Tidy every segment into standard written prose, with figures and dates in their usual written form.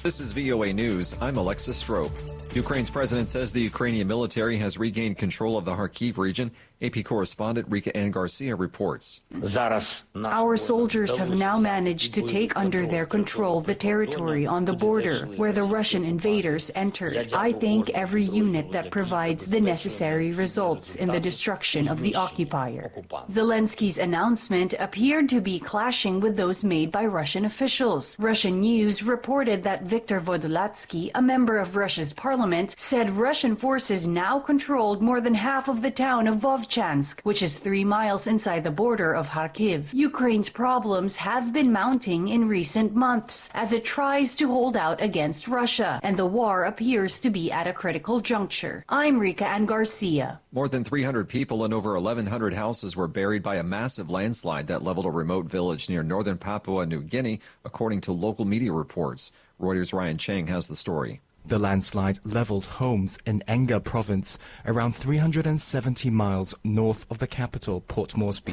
This is VOA News. I'm Alexis Strope. Ukraine's president says the Ukrainian military has regained control of the Kharkiv region. AP correspondent Rika Ann Garcia reports. Our soldiers have now managed to take under their control the territory on the border where the Russian invaders entered. I thank every unit that provides the necessary results in the destruction of the occupier. Zelensky's announcement appeared to be clashing with those made by Russian officials. Russian news reported that Viktor Vodolatsky, a member of Russia's parliament, said Russian forces now controlled more than half of the town of Vovchansk, which is 3 miles inside the border of Kharkiv. Ukraine's problems have been mounting in recent months as it tries to hold out against Russia, and the war appears to be at a critical juncture. I'm Rika Ann Garcia. More than 300 people and over 1,100 houses were buried by a massive landslide that leveled a remote village near northern Papua New Guinea, according to local media reports. Reuters' Ryan Chang has the story. The landslide leveled homes in Enga province, around 370 miles north of the capital, Port Moresby.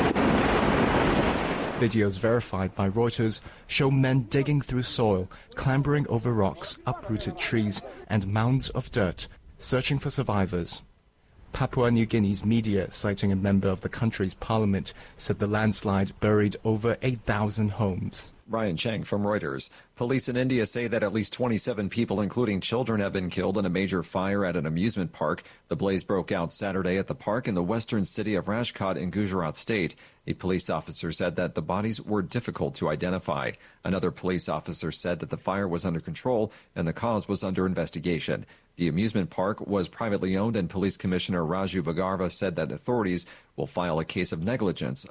Videos verified by Reuters show men digging through soil, clambering over rocks, uprooted trees, and mounds of dirt, searching for survivors. Papua New Guinea's media, citing a member of the country's parliament, said the landslide buried over 8,000 homes. Ryan Chang from Reuters. Police in India say that at least 27 people, including children, have been killed in a major fire at an amusement park. The blaze broke out Saturday at the park in the western city of Rajkot in Gujarat state. A police officer said that the bodies were difficult to identify. Another police officer said that the fire was under control and the cause was under investigation. The amusement park was privately owned, and Police Commissioner Raju Bhargava said that authorities will file a case of negligence